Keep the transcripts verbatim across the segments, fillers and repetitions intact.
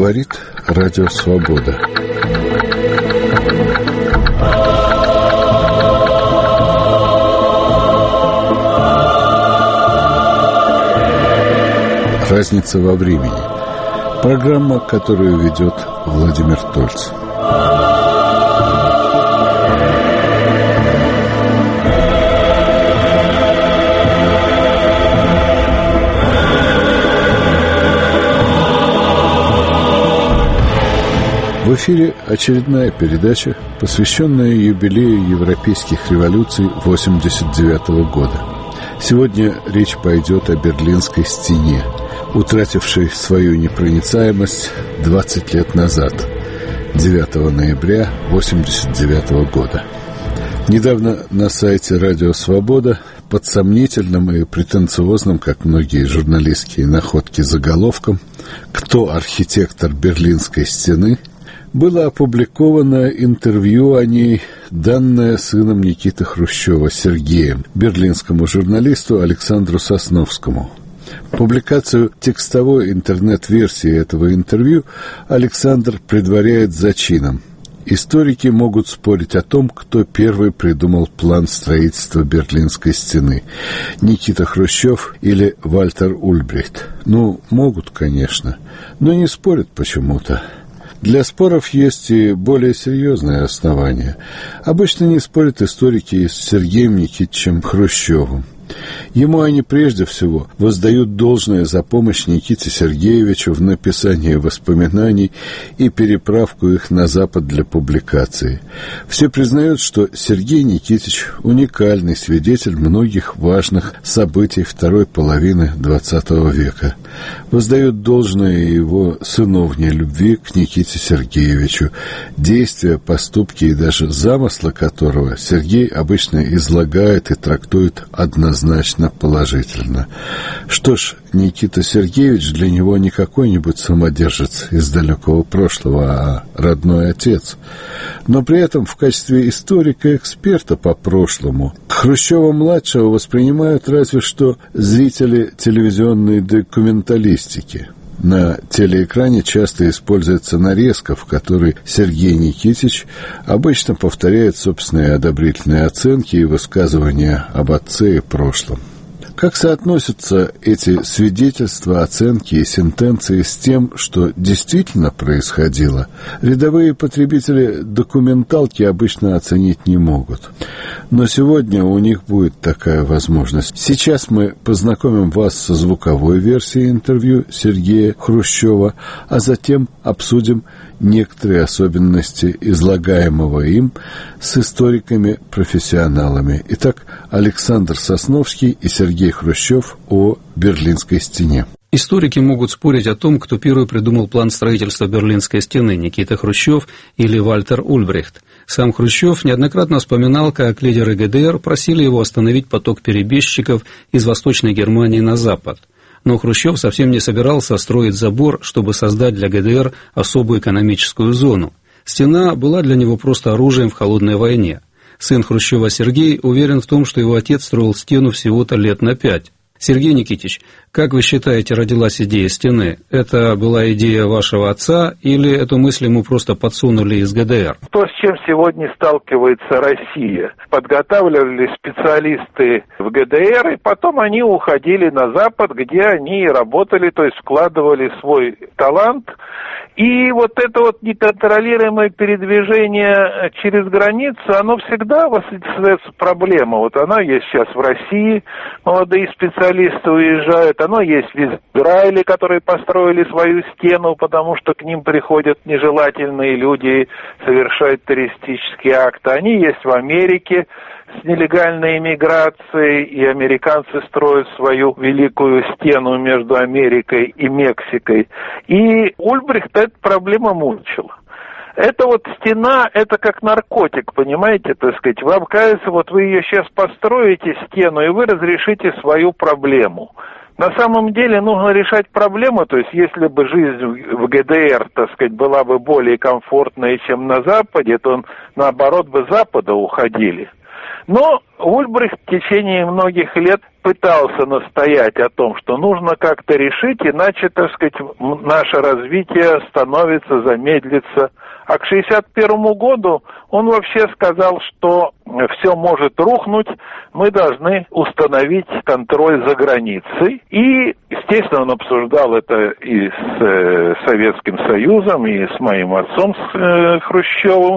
Говорит Радио Свобода. Разница во времени. Программа, которую ведет Владимир Тольц. В эфире очередная передача, посвященная юбилею европейских революций восемьдесят девятого года. Сегодня речь пойдет о Берлинской стене, утратившей свою непроницаемость двадцать лет назад, девятого ноября восемьдесят девятого года. Недавно на сайте «Радио Свобода» под сомнительным и претенциозным, как многие журналистские находки, заголовком «Кто архитектор Берлинской стены?» было опубликовано интервью о ней, данное сыном Никиты Хрущева Сергеем, берлинскому журналисту Александру Сосновскому. Публикацию текстовой интернет-версии этого интервью Александр предваряет зачином. Историки могут спорить о том, кто первый придумал план строительства Берлинской стены – Никита Хрущев или Вальтер Ульбрихт. Ну, могут, конечно, но не спорят почему-то. Для споров есть и более серьезные основания. Обычно не спорят историки с Сергеем Никитичем Хрущевым. Ему они прежде всего воздают должное за помощь Никите Сергеевичу в написании воспоминаний и переправку их на Запад для публикации. Все признают, что Сергей Никитич – уникальный свидетель многих важных событий второй половины двадцатого века. Воздают должное его сыновней любви к Никите Сергеевичу, действия, поступки и даже замысла которого Сергей обычно излагает и трактует однозначно положительно. Что ж, Никита Сергеевич для него не какой-нибудь самодержец из далекого прошлого, а родной отец. Но при этом в качестве историка-эксперта по прошлому Хрущева-младшего воспринимают разве что зрители телевизионной документалистики. На телеэкране часто используется нарезка, в которой Сергей Никитич обычно повторяет собственные одобрительные оценки и высказывания об отце и прошлом. Как соотносятся эти свидетельства, оценки и сентенции с тем, что действительно происходило, рядовые потребители документалки обычно оценить не могут. Но сегодня у них будет такая возможность. Сейчас мы познакомим вас со звуковой версией интервью Сергея Хрущева, а затем обсудим некоторые особенности излагаемого им с историками-профессионалами. Итак, Александр Сосновский и Сергей Хрущев о Берлинской стене. Историки могут спорить о том, кто первый придумал план строительства Берлинской стены, Никита Хрущев или Вальтер Ульбрихт. Сам Хрущев неоднократно вспоминал, как лидеры ГДР просили его остановить поток перебежчиков из Восточной Германии на Запад. Но Хрущев совсем не собирался строить забор, чтобы создать для ГДР особую экономическую зону. Стена была для него просто оружием в холодной войне. Сын Хрущева Сергей уверен в том, что его отец строил стену всего-то лет на пять. Сергей Никитич, как вы считаете, родилась идея стены? Это была идея вашего отца или эту мысль ему просто подсунули из ГДР? То, с чем сегодня сталкивается Россия. Подготавливали специалисты в ГДР, и потом они уходили на Запад, где они работали, то есть вкладывали свой талант. И вот это вот неконтролируемое передвижение через границу, оно всегда остается проблема. Вот оно есть сейчас в России, молодые специалисты уезжают, оно есть в Израиле, которые построили свою стену, потому что к ним приходят нежелательные люди, совершают террористические акты. Они есть в Америке с нелегальной иммиграцией, и американцы строят свою великую стену между Америкой и Мексикой. И Ульбрихт эта проблема мучила. Это вот стена, это как наркотик, понимаете, так сказать. Вам кажется, вот вы ее сейчас построите, стену, и вы разрешите свою проблему. На самом деле нужно решать проблему, то есть если бы жизнь в ГДР, так сказать, была бы более комфортной, чем на Западе, то наоборот бы с Запада уходили. Но Ульбрихт в течение многих лет пытался настоять о том, что нужно как-то решить, иначе, так сказать, наше развитие остановится, замедлится. А к шестьдесят первому году он вообще сказал, что все может рухнуть, мы должны установить контроль за границей. И, естественно, он обсуждал это и с э, Советским Союзом, и с моим отцом, с э, Хрущевым.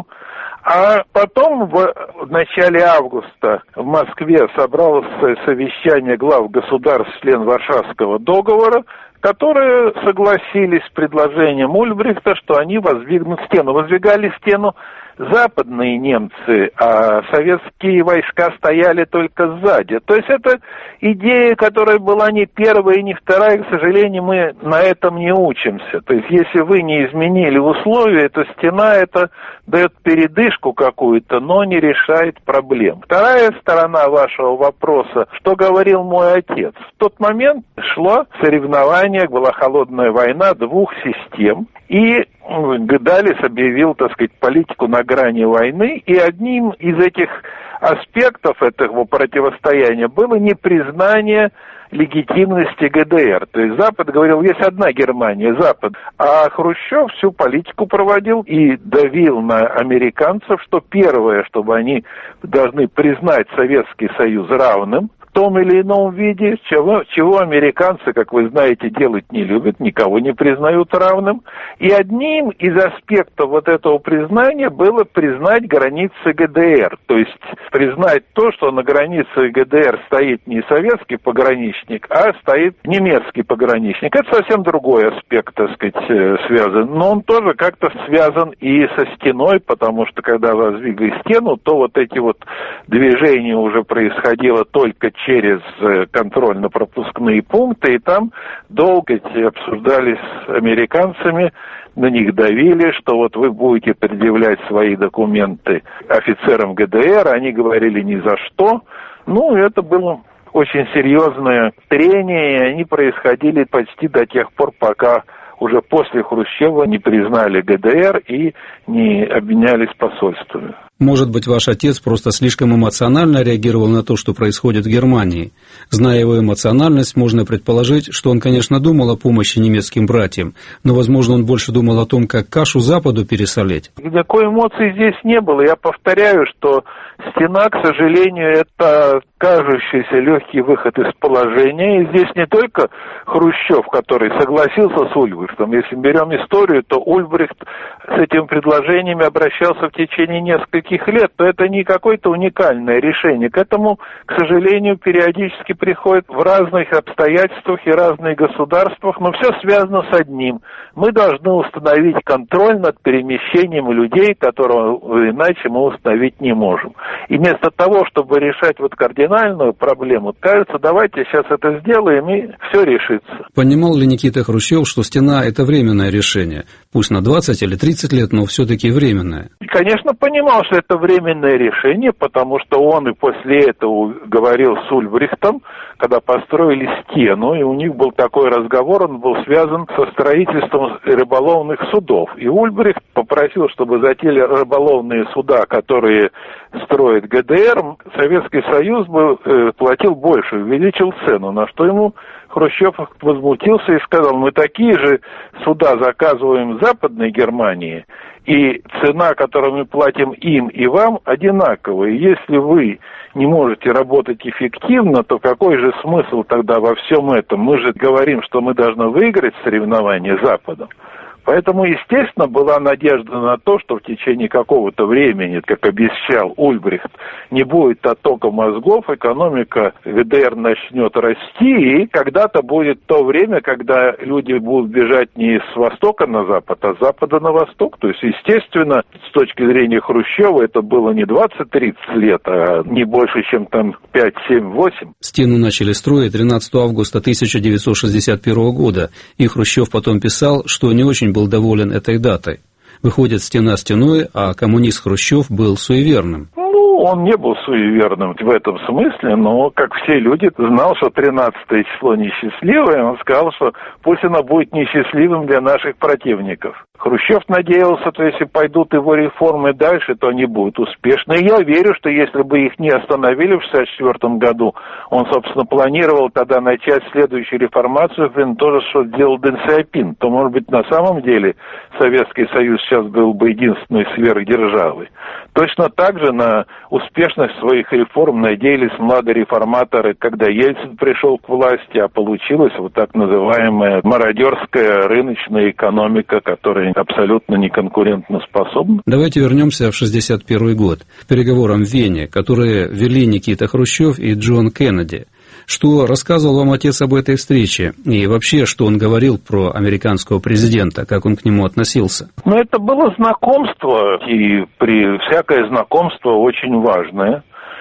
А потом в начале августа в Москве собралось совещание глав государств, член Варшавского договора, которые согласились с предложением Ульбрихта, что они воздвигнут стену. Воздвигали стену западные немцы, а советские войска стояли только сзади. То есть это идея, которая была не первая и не вторая, к сожалению, мы на этом не учимся. То есть если вы не изменили условия, то стена это дает передышку какую-то, но не решает проблем. Вторая сторона вашего вопроса, что говорил мой отец. В тот момент шло соревнование, была холодная война двух систем, и Гдалис объявил, так сказать, политику на грани войны, и одним из этих аспектов этого противостояния было непризнание легитимности ГДР. То есть Запад говорил, есть одна Германия, Запад. А Хрущев всю политику проводил и давил на американцев, что первое, чтобы они должны признать Советский Союз равным, в том или ином виде, чего, чего американцы, как вы знаете, делать не любят, никого не признают равным. И одним из аспектов вот этого признания было признать границы ГДР. То есть признать то, что на границе ГДР стоит не советский пограничник, а стоит немецкий пограничник. Это совсем другой аспект, так сказать, связан. Но он тоже как-то связан и со стеной, потому что когда воздвигли стену, то вот эти вот движения уже происходило только через контрольно-пропускные пункты, и там долго обсуждались с американцами, на них давили, что вот вы будете предъявлять свои документы офицерам ГДР, они говорили ни за что. Ну, это было очень серьезное трение, и они происходили почти до тех пор, пока уже после Хрущева не признали ГДР и не обменялись посольствами. Может быть, ваш отец просто слишком эмоционально реагировал на то, что происходит в Германии. Зная его эмоциональность, можно предположить, что он, конечно, думал о помощи немецким братьям, но, возможно, он больше думал о том, как кашу Западу пересолить. Никакой эмоции здесь не было. Я повторяю, что стена, к сожалению, это кажущийся легкий выход из положения. И здесь не только Хрущев, который согласился с Ульбрихтом. Если берем историю, то Ульбрихт с этими предложениями обращался в течение нескольких лет, то это не какое-то уникальное решение. К этому, к сожалению, периодически приходят в разных обстоятельствах и разных государствах, но все связано с одним. Мы должны установить контроль над перемещением людей, которого иначе мы установить не можем. И вместо того, чтобы решать вот кардинальную проблему, кажется, давайте сейчас это сделаем, и все решится. Понимал ли Никита Хрущев, что стена – это временное решение? Пусть на двадцать или тридцать лет, но все-таки временное. Конечно, понимал, что это временное решение, потому что он и после этого говорил с Ульбрихтом, когда построили стену, и у них был такой разговор, он был связан со строительством рыболовных судов. И Ульбрихт попросил, чтобы за те рыболовные суда, которые строит ГДР, Советский Союз бы э, платил больше, увеличил цену, на что ему Хрущев возмутился и сказал, мы такие же суда заказываем в Западной Германии, и цена, которую мы платим им и вам, одинаковая. Если вы не можете работать эффективно, то какой же смысл тогда во всем этом? Мы же говорим, что мы должны выиграть соревнования с Западом. Поэтому, естественно, была надежда на то, что в течение какого-то времени, как обещал Ульбрихт, не будет оттока мозгов, экономика ГДР начнет расти, и когда-то будет то время, когда люди будут бежать не с востока на запад, а с запада на восток. То есть, естественно, с точки зрения Хрущева, это было не двадцать-тридцать лет, а не больше, чем там пять, семь, восемь. Стену начали строить тринадцатого августа тысяча девятьсот шестьдесят первого года, и Хрущев потом писал, что не очень был доволен этой датой. Выходит, стена стеной, а коммунист Хрущев был суеверным. Ну, он не был суеверным в этом смысле, но, как все люди, знал, что тринадцатое число несчастливое, он сказал, что пусть оно будет несчастливым для наших противников. Хрущев надеялся, что если пойдут его реформы дальше, то они будут успешны. И я верю, что если бы их не остановили в шестьдесят четвёртом году, он, собственно, планировал тогда начать следующую реформацию, то же, что сделал Дэн Сяопин, то, может быть, на самом деле Советский Союз сейчас был бы единственной сверхдержавой. Точно так же на успешность своих реформ надеялись младые реформаторы, когда Ельцин пришел к власти, а получилась вот так называемая мародерская рыночная экономика, которая абсолютно неконкурентоспособна. Давайте вернемся в шестьдесят первый год, к переговорам в Вене, которые вели Никита Хрущев и Джон Кеннеди. Что рассказывал вам отец об этой встрече? И вообще, что он говорил про американского президента, как он к нему относился? Ну, это было знакомство, и при всякое знакомство очень важное.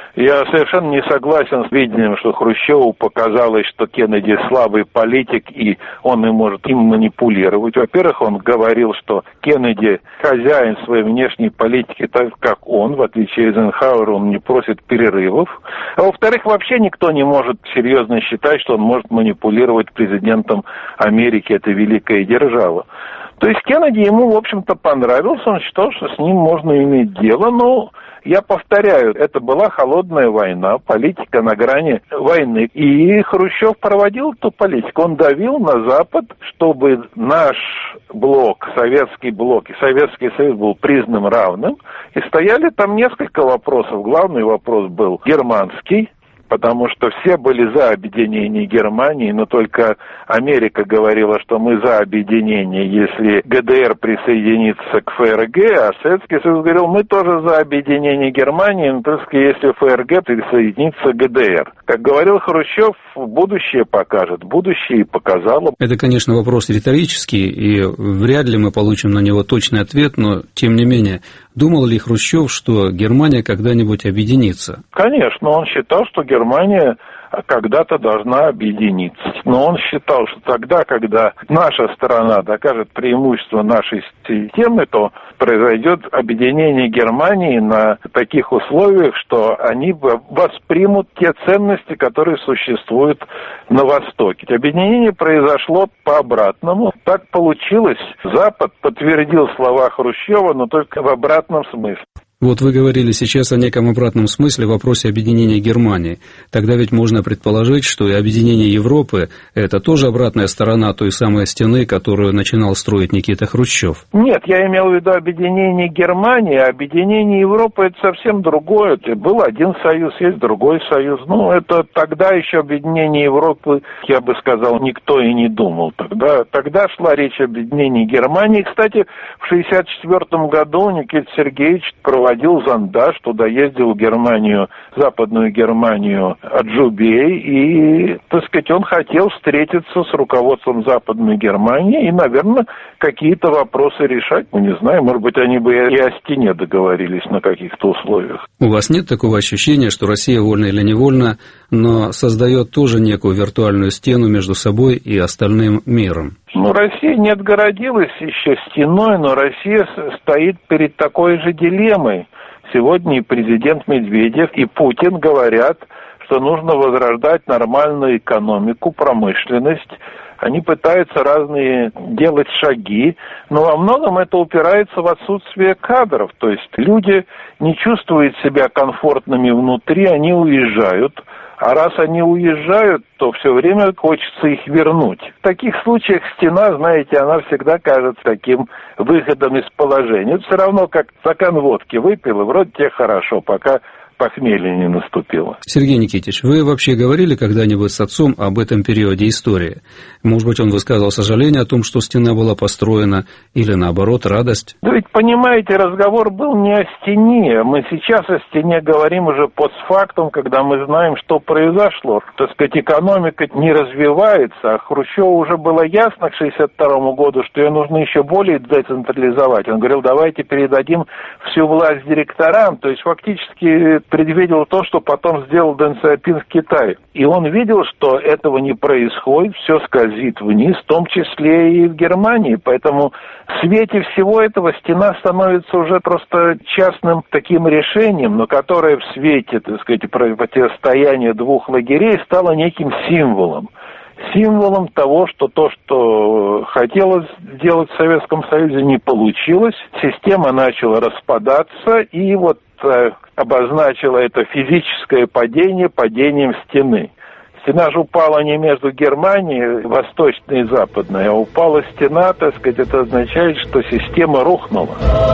Я совершенно не согласен с видением, что Хрущеву показалось, что Кеннеди слабый политик, и он и может им манипулировать. Во-первых, он говорил, что Кеннеди хозяин своей внешней политики, так как он, в отличие от Эйзенхауэра, он не просит перерывов. А во-вторых, вообще никто не может серьезно считать, что он может манипулировать президентом Америки, это великая держава. То есть Кеннеди ему, в общем-то, понравился, он считал, что с ним можно иметь дело, но... Я повторяю, это была холодная война, политика на грани войны. И Хрущев проводил эту политику. Он давил на Запад, чтобы наш блок, советский блок и Советский Союз был признан равным. И стояли там несколько вопросов. Главный вопрос был германский, потому что все были за объединение Германии, но только Америка говорила, что мы за объединение, если ГДР присоединится к ФРГ, а Советский Союз говорил, мы тоже за объединение Германии, но только если ФРГ присоединится к ГДР. Как говорил Хрущев, будущее покажет, будущее и показало. Это, конечно, вопрос риторический, и вряд ли мы получим на него точный ответ, но, тем не менее, думал ли Хрущев, что Германия когда-нибудь объединится? Конечно, он считал, что Германия когда-то должна объединиться. Но он считал, что тогда, когда наша сторона докажет преимущество нашей системы, то произойдет объединение Германии на таких условиях, что они воспримут те ценности, которые существуют на Востоке. Объединение произошло по-обратному. Так получилось. Запад подтвердил слова Хрущева, но только в обратном смысле. Вот вы говорили сейчас о неком обратном смысле в вопросе объединения Германии. Тогда ведь можно предположить, что и объединение Европы – это тоже обратная сторона той самой стены, которую начинал строить Никита Хрущев. Нет, я имел в виду объединение Германии, а объединение Европы – это совсем другое. Был один союз, есть другой союз. Ну, это тогда еще объединение Европы, я бы сказал, никто и не думал. Тогда, тогда шла речь об объединении Германии. Кстати, в шестьдесят четвёртом году Никита Сергеевич проводил проводил зондаж, туда ездил в Германию, Западную Германию, Аджубей, и, так сказать, он хотел встретиться с руководством Западной Германии и, наверное, какие-то вопросы решать. Ну, не знаю, может быть, они бы и о стене договорились на каких-то условиях. У вас нет такого ощущения, что Россия, вольно или невольно, но создает тоже некую виртуальную стену между собой и остальным миром? Ну, Россия не отгородилась еще стеной, но Россия стоит перед такой же дилеммой. Сегодня и президент Медведев, и Путин говорят, что нужно возрождать нормальную экономику, промышленность. Они пытаются разные делать шаги, но во многом это упирается в отсутствие кадров. То есть люди не чувствуют себя комфортными внутри, они уезжают. А раз они уезжают, то все время хочется их вернуть. В таких случаях стена, знаете, она всегда кажется таким выходом из положения. Это все равно как стакан водки выпил, и вроде тебе хорошо, пока похмелье не наступило. Сергей Никитич, вы вообще говорили когда-нибудь с отцом об этом периоде истории? Может быть, он высказал сожаление о том, что стена была построена, или наоборот, радость? Да ведь, понимаете, разговор был не о стене. Мы сейчас о стене говорим уже постфактум, когда мы знаем, что произошло. Так сказать, экономика не развивается, а Хрущеву уже было ясно к шестьдесят второму году, что ее нужно еще более децентрализовать. Он говорил, давайте передадим всю власть директорам, то есть фактически предвидел то, что потом сделал Дэн Сяопин в Китае. И он видел, что этого не происходит, все скользит вниз, в том числе и в Германии. Поэтому в свете всего этого стена становится уже просто частным таким решением, но которое в свете, так сказать, противостояния двух лагерей стало неким символом. символом того, что то, что хотелось сделать в Советском Союзе, не получилось. Система начала распадаться, и вот э, обозначила это физическое падение падением стены. Стена же упала не между Германией, восточной и западной, а упала стена, так сказать, это означает, что система рухнула.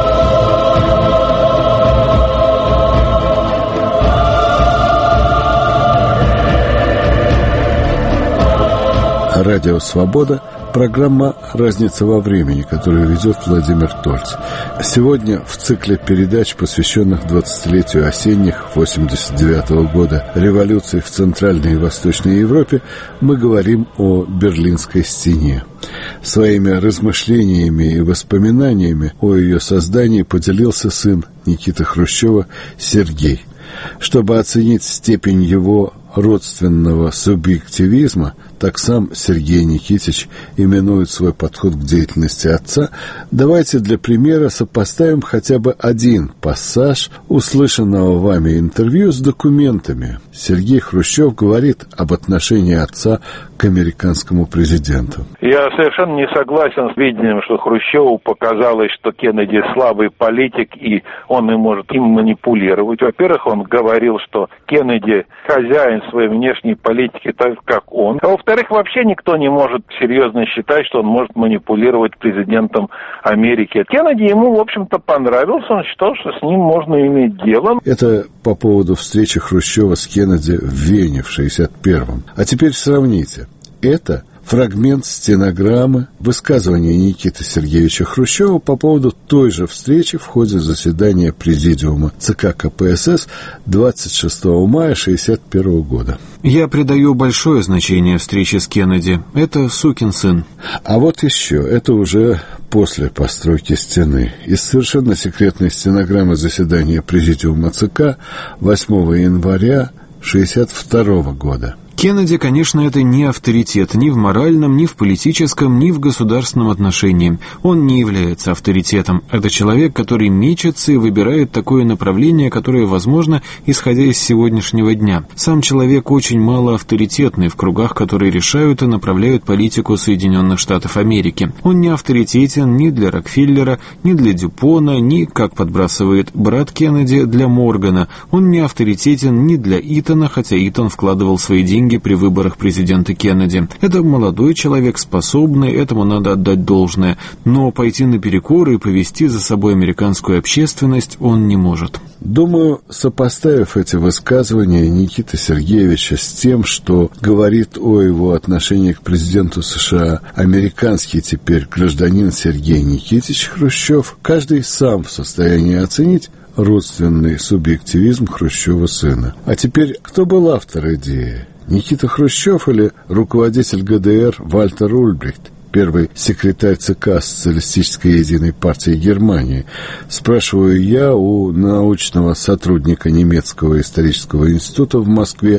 Радио «Свобода», программа «Разница во времени», которую ведет Владимир Тольц. Сегодня в цикле передач, посвященных двадцатилетию осенних восемьдесят девятого года революции в Центральной и Восточной Европе, мы говорим о Берлинской стене. Своими размышлениями и воспоминаниями о ее создании поделился сын Никиты Хрущева Сергей. Чтобы оценить степень его родственного субъективизма, так сам Сергей Никитич именует свой подход к деятельности отца, давайте для примера сопоставим хотя бы один пассаж услышанного вами интервью с документами. Сергей Хрущев говорит об отношении отца к американскому президенту. Я совершенно не согласен с видением, что Хрущеву показалось, что Кеннеди слабый политик, и он и может им манипулировать. Во-первых, он говорил, что Кеннеди хозяин своей внешней политики, так как он. А во-вторых, вообще никто не может серьезно считать, что он может манипулировать президентом Америки. Кеннеди ему, в общем-то, понравился. Он считал, что с ним можно иметь дело. Это по поводу встречи Хрущева с Кеннеди в Вене в шестьдесят первом. А теперь сравните. Это фрагмент стенограммы высказывания Никиты Сергеевича Хрущева по поводу той же встречи в ходе заседания Президиума ЦК КПСС двадцать шестого мая шестьдесят первого года. Я придаю большое значение встрече с Кеннеди. Это сукин сын. А вот еще, это уже после постройки стены. Из совершенно секретной стенограммы заседания Президиума ЦК восьмого января шестьдесят второго года. Кеннеди, конечно, это не авторитет ни в моральном, ни в политическом, ни в государственном отношении. Он не является авторитетом. Это человек, который мечется и выбирает такое направление, которое возможно, исходя из сегодняшнего дня. Сам человек очень мало авторитетный в кругах, которые решают и направляют политику Соединенных Штатов Америки. Он не авторитетен ни для Рокфеллера, ни для Дюпона, ни, как подбрасывает брат Кеннеди, для Моргана. Он не авторитетен ни для Итона, хотя Итон вкладывал свои деньги при выборах президента Кеннеди. Это молодой человек, способный, этому надо отдать должное, но пойти наперекор и повести за собой американскую общественность он не может. Думаю, сопоставив эти высказывания Никиты Сергеевича с тем, что говорит о его отношении к президенту США американский теперь гражданин Сергей Никитич Хрущев, каждый сам в состоянии оценить родственный субъективизм Хрущева сына. А теперь, кто был автор идеи? Никита Хрущев или руководитель ГДР Вальтер Ульбрихт, первый секретарь ЦК Социалистической единой партии Германии? Спрашиваю я у научного сотрудника немецкого исторического института в Москве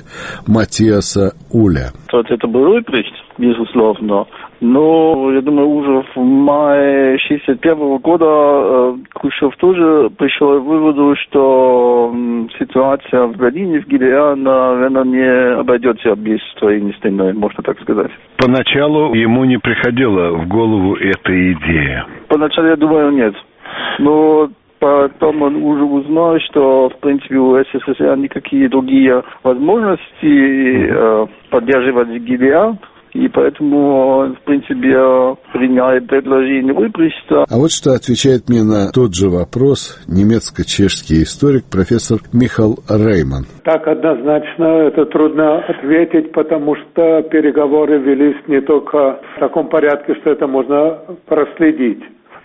Матиаса Уля. Это был Ульбрихт, безусловно. Но, я думаю, уже в мае шестьдесят первого года э, Хрущев тоже пришел к выводу, что э, ситуация в Берлине, в ГДР, наверное, не обойдется без строения стены, можно так сказать. Поначалу ему не приходила в голову эта идея? Поначалу, я думаю, нет. Но потом он уже узнал, что, в принципе, у СССР никакие другие возможности э, поддерживать ГДР. И поэтому он, в принципе, принял предложение Ульбрихта. А вот что отвечает мне на тот же вопрос немецко-чешский историк профессор Михаил Рейман. Так однозначно это трудно ответить, потому что переговоры велись не только в таком порядке, что это можно проследить.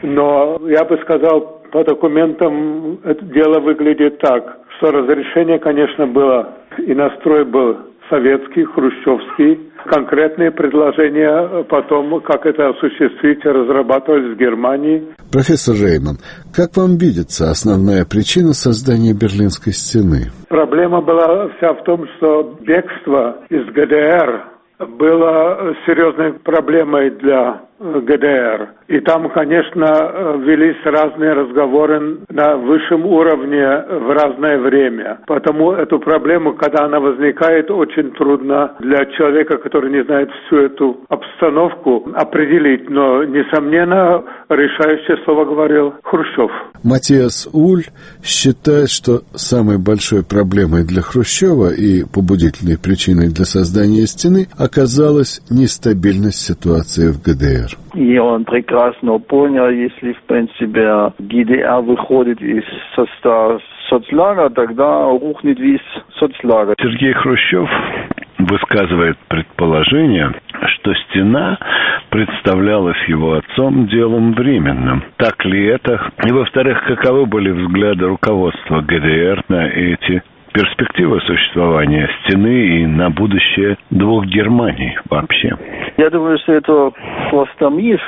Но я бы сказал, по документам это дело выглядит так, что разрешение, конечно, было, и настрой был советский, хрущевский. Конкретные предложения потом, как это осуществить, разрабатывались в Германии. Профессор Рейман, как вам видится основная причина создания Берлинской стены? Проблема была вся в том, что бегство из ГДР было серьезной проблемой для ГДР. И там, конечно, велись разные разговоры на высшем уровне в разное время. Потому эту проблему, когда она возникает, очень трудно для человека, который не знает всю эту обстановку, определить. Но, несомненно, решающее слово говорил Хрущев. Матиас Уль считает, что самой большой проблемой для Хрущева и побудительной причиной для создания стены оказалась нестабильность ситуации в ГДР. И он прекрасно понял, если, в принципе, ГДР выходит из состава соцлагеря, тогда рухнет весь соцлагерь. Сергей Хрущев высказывает предположение, что стена представлялась его отцом делом временным. Так ли это? И, во-вторых, каковы были взгляды руководства ГДР на эти перспективы существования стены и на будущее двух Германий вообще? Я думаю, что это просто миф.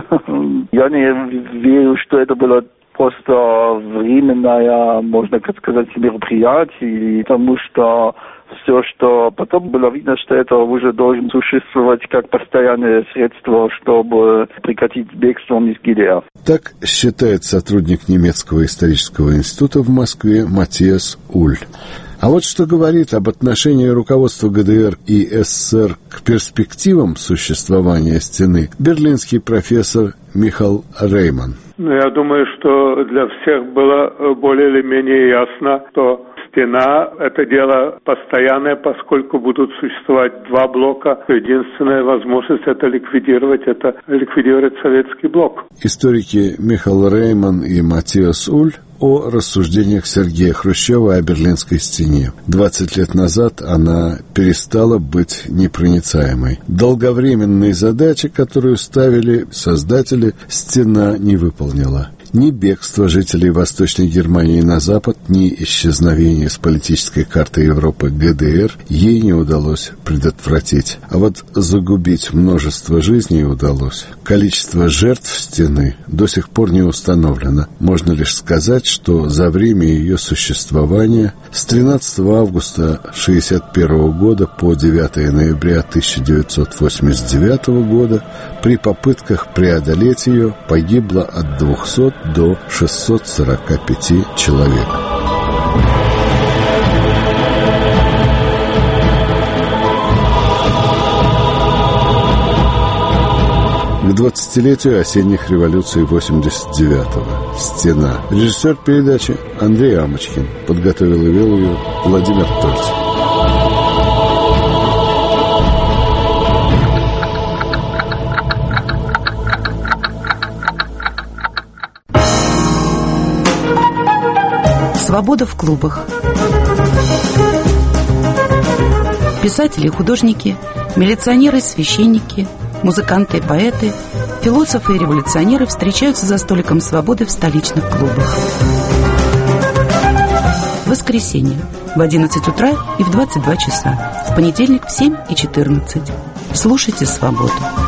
Я не верю, что это было просто временное, можно сказать, мероприятие, потому что все, что потом было видно, что это уже должен существовать как постоянное средство, чтобы прекратить бегство из ГДР. Так считает сотрудник немецкого исторического института в Москве Матиас Уль. А вот что говорит об отношении руководства ГДР и СССР к перспективам существования стены берлинский профессор Михаил Рейман. Я думаю, что для всех было более или менее ясно, что стена – это дело постоянное, поскольку будут существовать два блока. Единственная возможность – это ликвидировать, это ликвидировать советский блок. Историки Михаил Рейман и Матиас Уль о рассуждениях Сергея Хрущева о Берлинской стене. двадцать лет назад она перестала быть непроницаемой. Долговременные задачи, которую ставили создатели, стена не выполнила. Ни бегство жителей Восточной Германии на Запад, ни исчезновение с политической карты Европы ГДР ей не удалось предотвратить. А вот загубить множество жизней удалось. Количество жертв стены до сих пор не установлено. Можно лишь сказать, что за время ее существования с тринадцатого августа тысяча девятьсот шестьдесят первого года по девятого ноября тысяча девятьсот восемьдесят девятого года при попытках преодолеть ее погибло от двухсот до шестисот сорока пяти человек. К двадцатилетию осенних революций восемьдесят девятого. Стена. Режиссер передачи Андрей Амочкин. Подготовил и вел ее Владимир Тольцев. Свобода в клубах. Писатели и художники, милиционеры и священники, музыканты и поэты, философы и революционеры встречаются за столиком свободы в столичных клубах. В воскресенье в одиннадцать утра и в двадцать два часа. В понедельник в семь и четырнадцать. Слушайте «Свободу».